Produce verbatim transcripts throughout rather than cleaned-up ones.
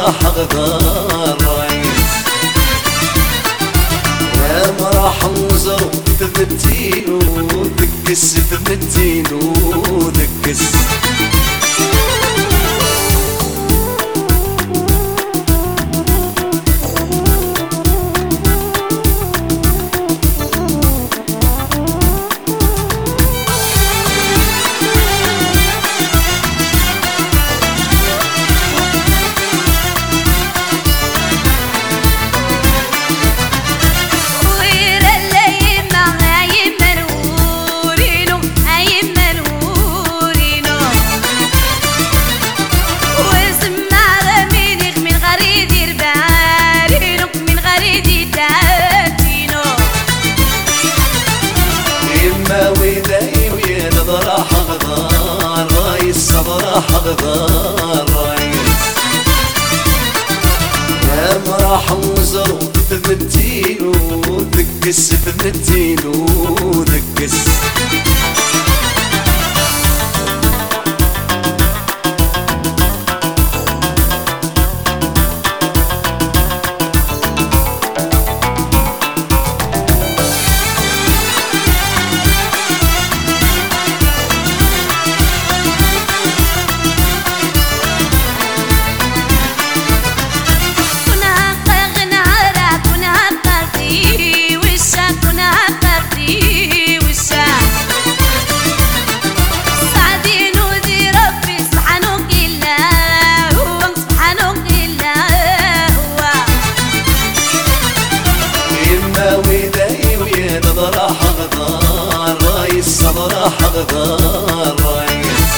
راح غدار رايس يا ما راح نزر ثبتينو ذكس ثبتينو ذكس راح غدار رايس راح غدار رايس يا ما راح نزر ثبتينو ذكس ثبتينو ذكس راح غدار رايس راح غدار رايس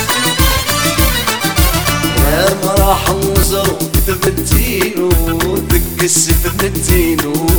يا ما راح نزر ثبتينو ذكس ثبتينو